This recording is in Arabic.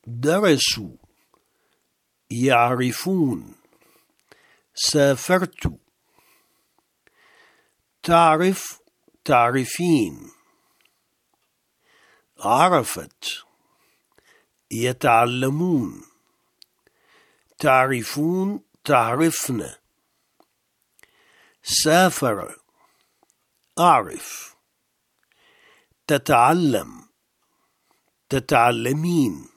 درسوا يعرفون سافرت تعرف تعرفين عرفت يتعلمون تعرفون تعرفن سافر أعرف تتعلم تتعلمين